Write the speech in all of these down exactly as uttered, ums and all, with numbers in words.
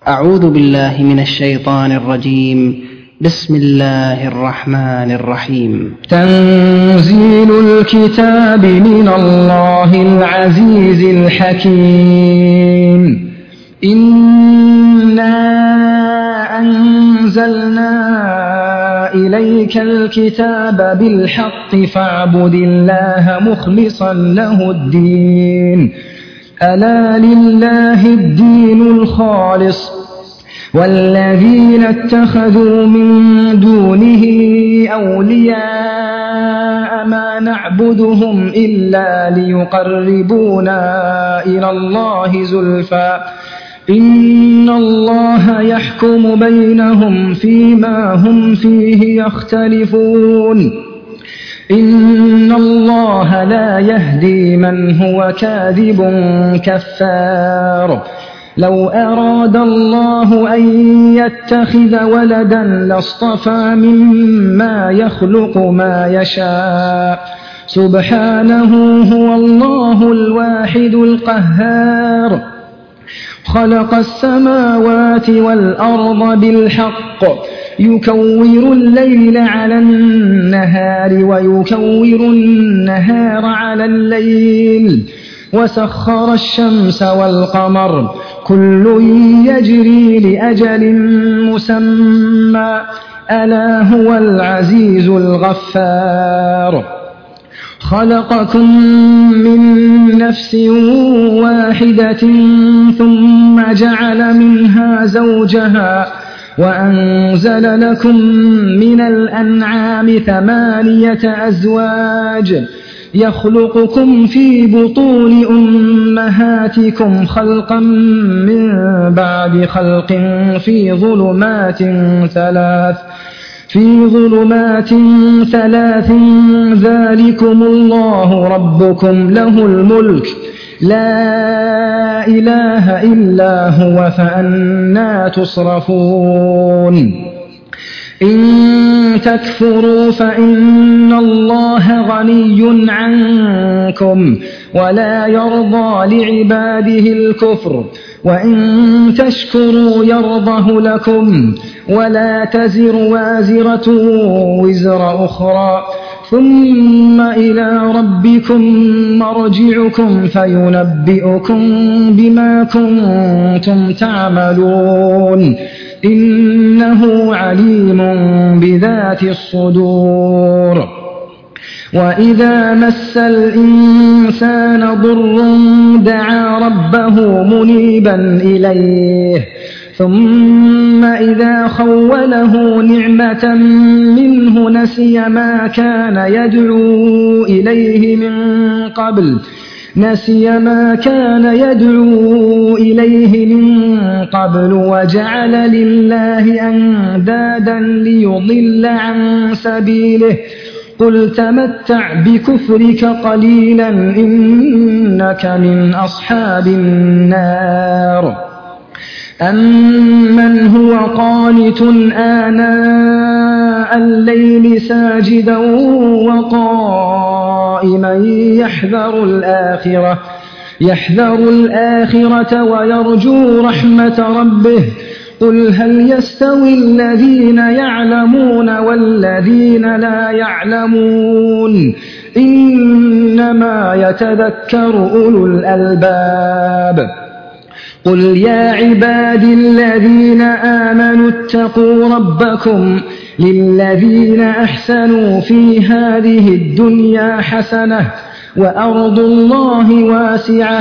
أعوذ بالله من الشيطان الرجيم. بسم الله الرحمن الرحيم. تنزيل الكتاب من الله العزيز الحكيم. إنا أنزلنا إليك الكتاب بالحق فاعبد الله مخلصا له الدين. ألا لله الدين الخالص والذين اتخذوا من دونه أولياء ما نعبدهم إلا ليقربونا إلى الله زلفى إن الله يحكم بينهم فيما هم فيه يختلفون. إن الله لا يهدي من هو كاذب كفار. لو أراد الله أن يتخذ ولدا لاصطفى مما يخلق ما يشاء سبحانه هو الله الواحد القهار. خلق السماوات والأرض بالحق يكور الليل على النهار ويكور النهار على الليل وسخر الشمس والقمر كل يجري لأجل مسمى ألا هو العزيز الغفار. خلقكم من نفس واحدة ثم جعل منها زوجها وأنزل لكم من الأنعام ثمانية أزواج يخلقكم في بطون أمهاتكم خلقا من بعد خلق في ظلمات ثلاث في ظلمات ثلاث ذلكم الله ربكم له الملك لا إله إلا هو فأنى تصرفون. إن تكفروا فإن الله غني عنكم ولا يرضى لعباده الكفر وإن تشكروا يرضه لكم ولا تزر وازرة وزر أخرى ثم إلى ربكم مرجعكم فينبئكم بما كنتم تعملون إنه عليم بذات الصدور. وإذا مس الإنسان ضر دعا ربه منيبا إليه ثم إذا خوله نعمة منه نسي ما كان يدعو إليه من قبل نسي ما كان يدعو إليه من قبل وجعل لله أندادا ليضل عن سبيله قل تمتع بكفرك قليلا إنك من أصحاب النار. أمن هو قانت آناء الليل ساجدا وقائما يحذر الآخرة يحذر الآخرة ويرجو رحمة ربه قل هل يستوي الذين يعلمون والذين لا يعلمون إنما يتذكر أولو الألباب. قل يا عبادي الذين آمنوا اتقوا ربكم للذين أحسنوا في هذه الدنيا حسنة وأرض الله واسعة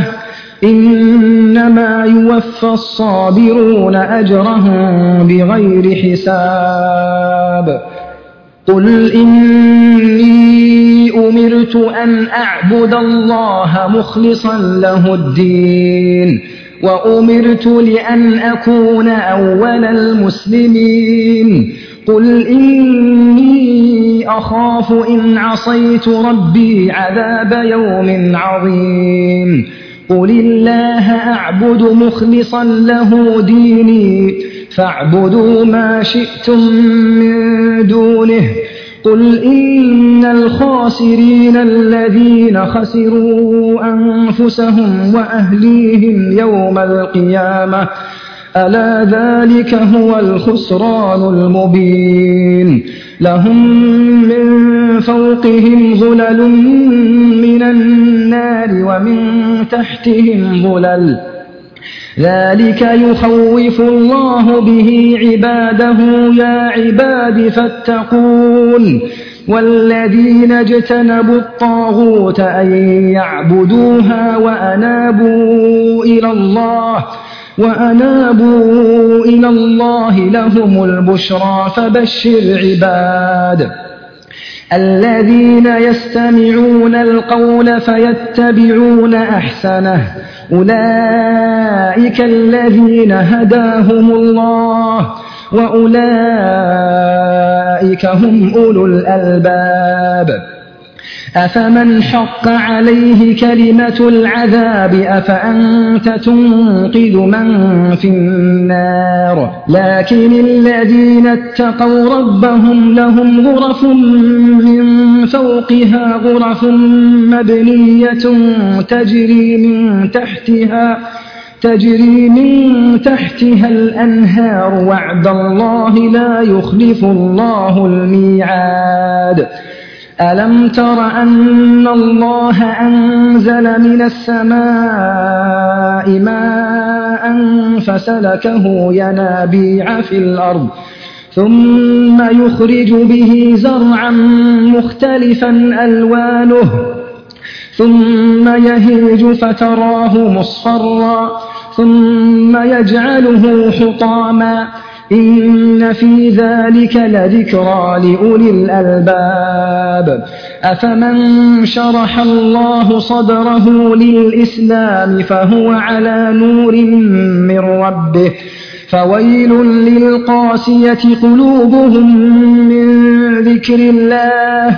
إنما يوفى الصابرون أجرهم بغير حساب. قل إني أمرت أن أعبد الله مخلصا له الدين وأمرت لأن أكون أول المسلمين. قل إني أخاف إن عصيت ربي عذاب يوم عظيم. قل الله أعبد مخلصا له ديني فاعبدوا ما شئتم من دونه. قل إن الخاسرين الذين خسروا أنفسهم وأهليهم يوم القيامة ألا ذلك هو الخسران المبين لهم من فوقهم ظلل من النار ومن تحتهم ظلل ذلك يخوف الله به عباده يا عباد فاتقون والذين اجتنبوا الطاغوت أن يعبدوها وأنابوا إلى الله وأنابوا إلى الله لهم البشرى فبشر عباد الذين يستمعون القول فيتبعون أحسنه أولئك الذين هداهم الله وأولئك هم أولو الألباب أفمن حق عليه كلمة العذاب أفأنت تنقذ من في النار لكن الذين اتقوا ربهم لهم غرف من فوقها غرف مبنية تجري من تحتها تجري من تحتها الأنهار وعد الله لا يخلف الله الميعاد ألم تر أن الله أنزل من السماء ماء فسلكه ينابيع في الأرض ثم يخرج به زرعا مختلفا ألوانه ثم يهيج فتراه مصفرا ثم يجعله حطاما إن في ذلك لذكرى لأولي الألباب أفمن شرح الله صدره للإسلام فهو على نور من ربه فويل للقاسية قلوبهم من ذكر الله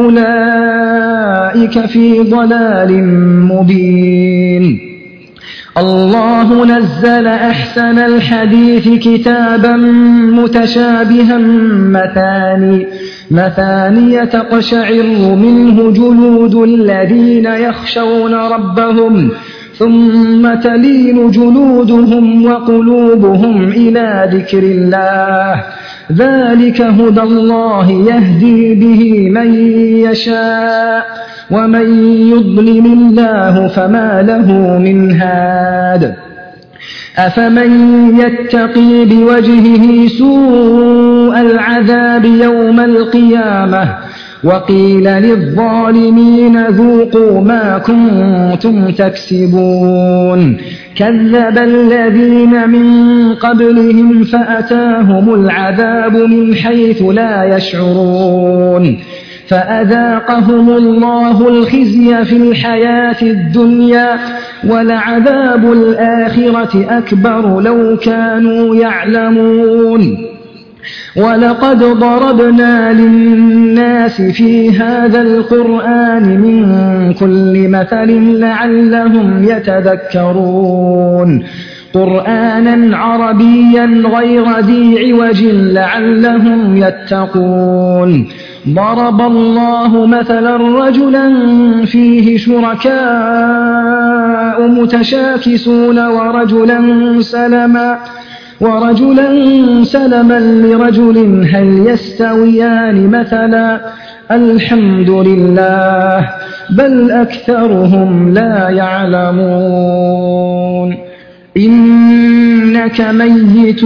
أولئك في ضلال مبين الله نزل أحسن الحديث كتابا متشابها مثاني مثاني تقشعر منه جلود الذين يخشون ربهم ثم تلين جلودهم وقلوبهم إلى ذكر الله ذلك هدى الله يهدي به من يشاء ومن يضلل الله فما له من هاد أفمن يتقي بوجهه سوء العذاب يوم القيامة وقيل للظالمين ذوقوا ما كنتم تكسبون كذب الذين من قبلهم فأتاهم العذاب من حيث لا يشعرون فأذاقهم الله الخزي في الحياة الدنيا ولعذاب الآخرة أكبر لو كانوا يعلمون ولقد ضربنا للناس في هذا القرآن من كل مثل لعلهم يتذكرون قرآنا عربيا غير ذي عوج لعلهم يتقون ضرب الله مثلا رجلا فيه شركاء متشاكسون ورجلا سلما ورجلا سلما لرجل هل يستويان مثلا الحمد لله بل أكثرهم لا يعلمون إنك ميت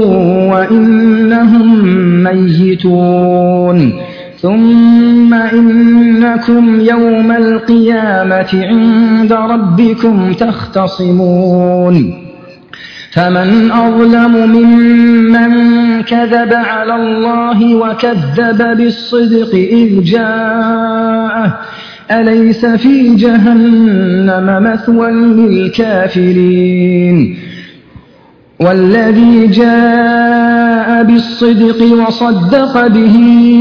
وإنهم ميتون ثم إنكم يوم القيامة عند ربكم تختصمون فمن أظلم ممن كذب على الله وكذب بالصدق إذ جاءه أليس في جهنم مثوى للكافرين والذي جاء بالصدق وصدق به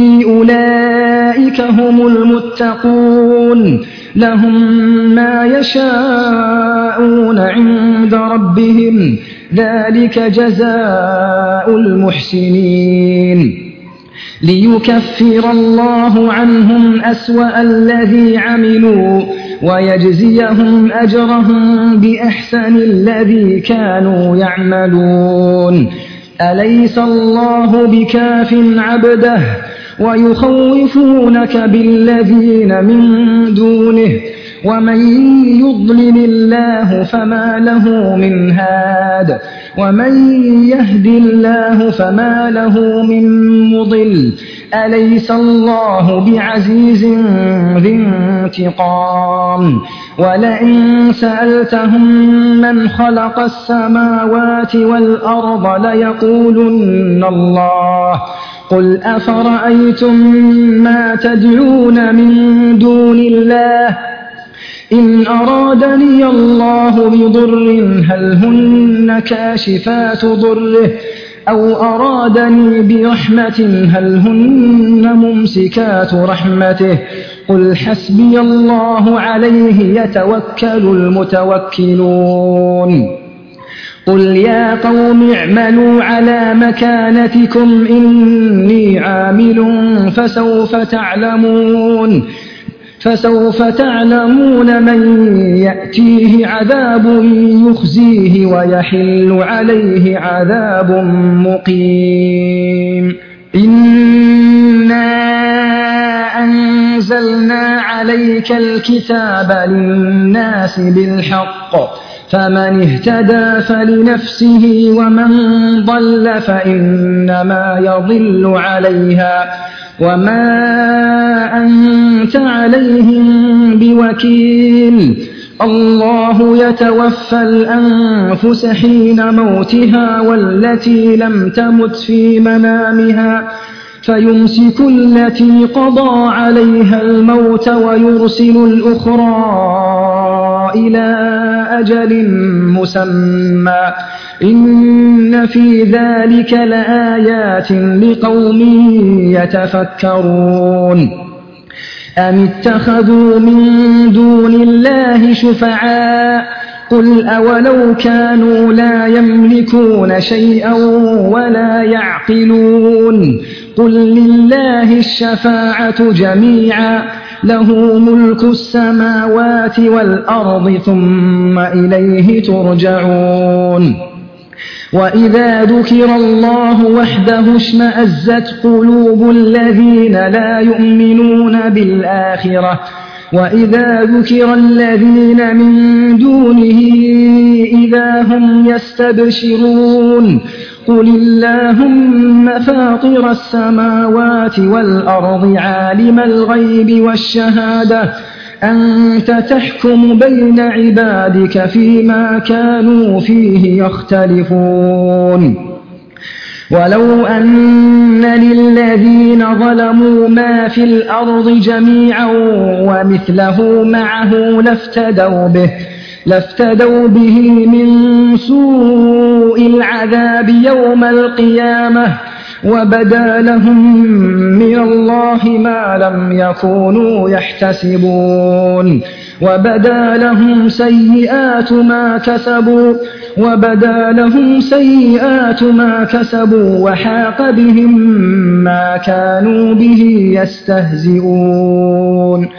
أولئك هم المتقون لهم ما يشاءون عند ربهم ذلك جزاء المحسنين ليكفر الله عنهم أسوأ الذي عملوا ويجزيهم أجرهم بأحسن الذي كانوا يعملون. أليس الله بكاف عبده ويخوفونك بالذين من دونه ومن يضلل الله فما له من هاد ومن يهد الله فما له من مضل. أليس الله بعزيز ذي انتقام؟ ولئن سألتهم من خلق السماوات والأرض ليقولن الله. قل أفرأيتم ما تدعون من دون الله إن أرادني الله بضر هل هن كاشفات ضره أو أرادني برحمة هل هن ممسكات رحمته قل حسبي الله عليه يتوكل المتوكلون. قل يا قوم اعملوا على مكانتكم إني عامل فسوف تعلمون فسوف تعلمون من يأتيه عذاب يخزيه ويحل عليه عذاب مقيم. إنا أنزلنا عليك الكتاب للناس بالحق فمن اهتدى فلنفسه ومن ضل فإنما يضل عليها وما أنت عليهم بوكيل. الله يتوفى الأنفس حين موتها والتي لم تمت في منامها فيمسك التي قضى عليها الموت ويرسل الأخرى إلى أجل مسمى إن في ذلك لآيات لقوم يتفكرون. أم اتخذوا من دون الله شفعاء قل أولو كانوا لا يملكون شيئا ولا يعقلون قل لله الشفاعة جميعا له ملك السماوات والأرض ثم إليه ترجعون. وإذا ذكر الله وحده اشمأزت قلوب الذين لا يؤمنون بالآخرة وإذا ذكر الذين من دونه إذا هم يستبشرون. قل اللهم فاطر السماوات والأرض عالم الغيب والشهادة أنت تحكم بين عبادك فيما كانوا فيه يختلفون. ولو أن للذين ظلموا ما في الأرض جميعا ومثله معه لافتدوا به لافتدوا به من سوء العذاب يوم القيامة وبدا لهم من الله ما لم يكونوا يحتسبون وبدا لهم سيئات ما كسبوا وبدا لهم سيئات ما كسبوا وحاق بهم ما كانوا به يستهزئون.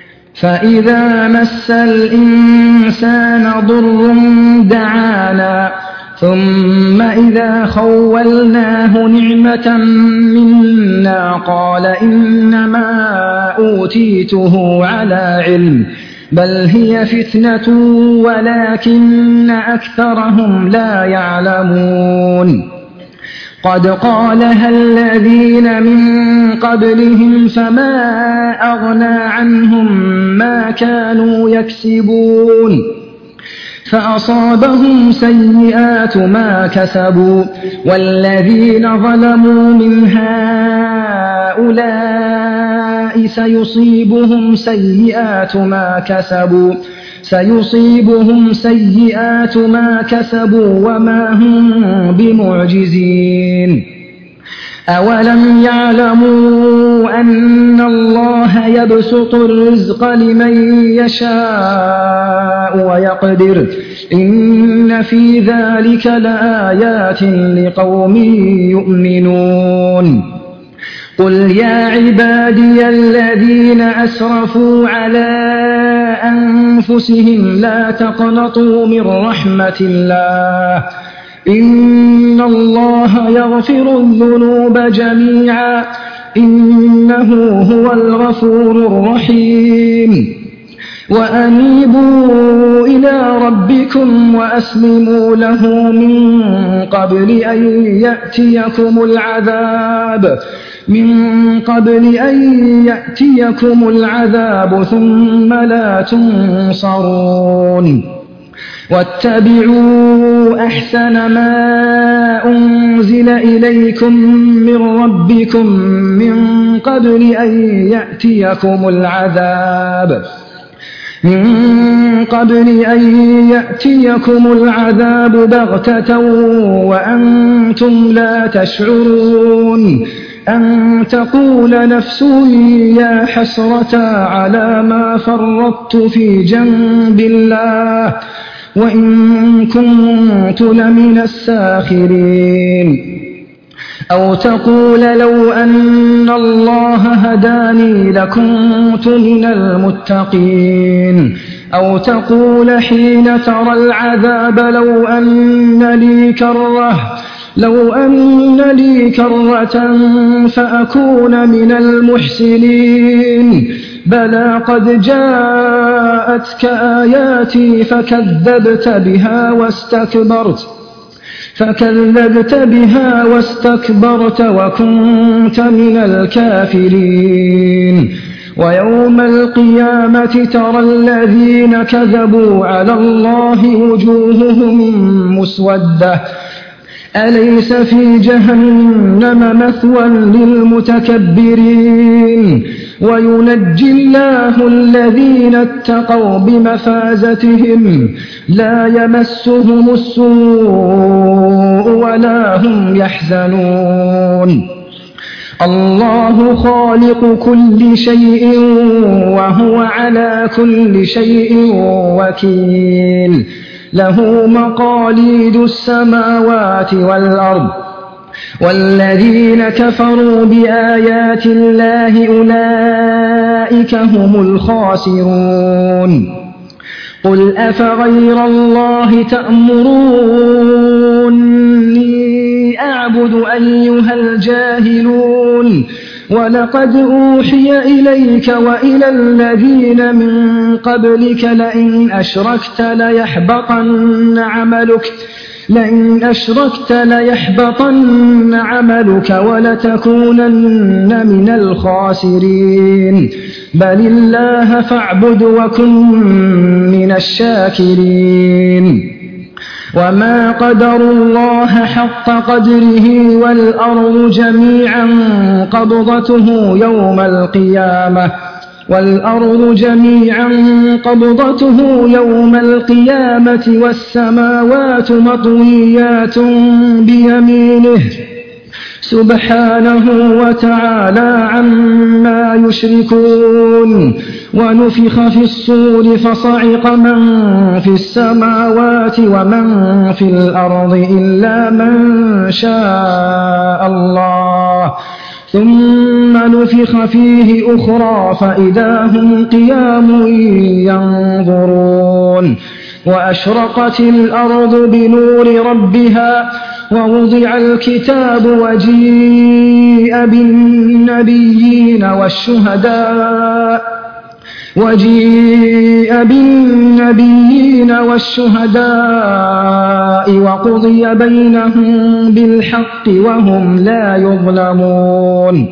فإذا مس الإنسان ضر دعانا ثم إذا خولناه نعمة منا قال إنما أوتيته على علم بل هي فتنة ولكن أكثرهم لا يعلمون. قد قالها الذين من قبلهم فما أغنى عنهم ما كانوا يكسبون فأصابهم سيئات ما كسبوا والذين ظلموا من هؤلاء سيصيبهم سيئات ما كسبوا سيصيبهم سيئات ما كسبوا وما هم بمعجزين. أولم يعلموا أن الله يبسط الرزق لمن يشاء ويقدر إن في ذلك لآيات لقوم يؤمنون. قل يا عبادي الذين أسرفوا على أنفسهم لا تقنطوا من رحمة الله إن الله يغفر الذنوب جميعا إنه هو الغفور الرحيم وأنيبوا إلى ربكم وأسلموا له من قبل أن يأتيكم العذاب من قبل أن يأتيكم العذاب ثم لا تنصرون واتبعوا أحسن ما أنزل إليكم من ربكم من قبل أن يأتيكم العذاب من قبل أن يأتيكم العذاب بغتة وأنتم لا تشعرون أن تقول نفس يا حسرة على ما فرطت في جنب الله وإن كنت لمن الساخرين أو تقول لو أن الله هداني لكنت من المتقين أو تقول حين ترى العذاب لو أن لي كرة لو أن لي كرة فأكون من المحسنين بلى قد جاءتك آياتي فكذبت بها واستكبرت فكذبت بها واستكبرت وكنت من الكافرين ويوم القيامة ترى الذين كذبوا على الله وجوههم مسودة أليس في جهنم مثوى للمتكبرين وينجي الله الذين اتقوا بمفازتهم لا يمسهم السوء ولا هم يحزنون الله خالق كل شيء وهو على كل شيء وكيل له مقاليد السماوات والأرض والذين كفروا بآيات الله أولئك هم الخاسرون قل أفغير الله تأمروني أعبد أيها الجاهلون ولقد أوحي إليك وإلى الذين من قبلك لئن أشركت ليحبطن عملك لئن أشركت ليحبطن عملك ولتكونن من الخاسرين بل الله فاعبد وكن من الشاكرين وما قدروا الله حق قدره والأرض جميعا قبضته يوم القيامة والأرض جميعا قبضته يوم القيامة والسماوات مطويات بيمينه سبحانه وتعالى عما يشركون ونفخ في الصور فصعق من في السماوات ومن في الأرض إلا من شاء الله ثم نفخ فيه أخرى فإذا هم قيام ينظرون وأشرقت الأرض بنور ربها ووضع الكتاب وجيء بالنبيين والشهداء وجيء بالنبيين والشهداء وقضي بينهم بالحق وهم لا يظلمون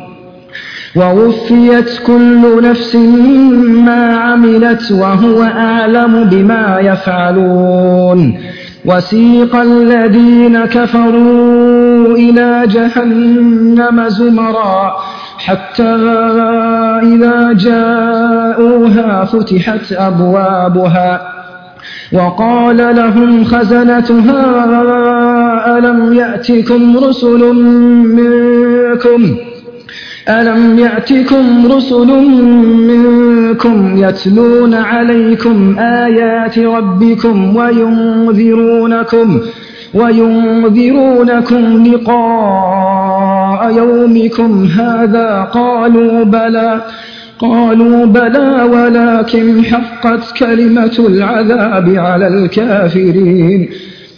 ووفيت كل نفس ما عملت وهو أعلم بما يفعلون وسيق الذين كفروا إلى جهنم زمرا حتى إذا جاءوها فتحت أبوابها وقال لهم خزنتها ألم يأتكم رسل منكم ألم يأتكم رسل منكم يتلون عليكم آيات ربكم وينذرونكم وينذرونكم لقاء يومكم هذا قالوا بلى قالوا بلى ولكن حقت كلمة العذاب على الكافرين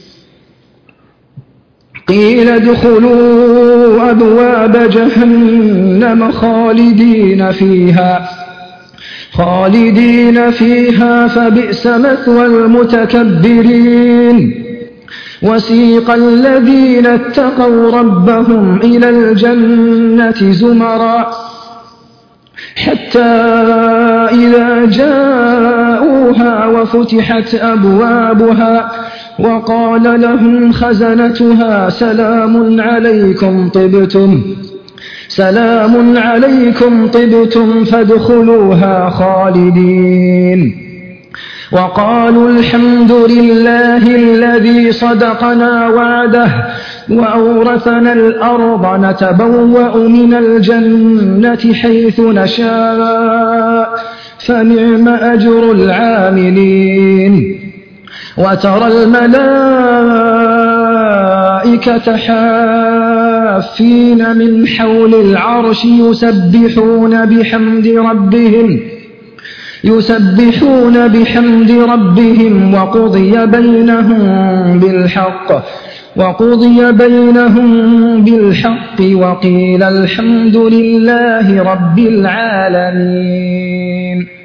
قيل ادخلوا أبواب جهنم خالدين فيها خالدين فيها فبئس مثوى المتكبرين وسيق الذين اتقوا ربهم إلى الجنة زمرا حتى إذا جاءوها وفتحت أبوابها وقال لهم خزنتها سلام عليكم طبتم سلام عليكم طبتم فادخلوها خالدين وقالوا الحمد لله الذي صدقنا وعده وأورثنا الأرض نتبوأ من الجنة حيث نشاء فنعم أجر العاملين وترى الملائكة حافين من حول العرش يسبحون بحمد ربهم يسبحون بحمد ربهم وقضي بينهم بالحق وقضي بينهم بالحق وقيل الحمد لله رب العالمين.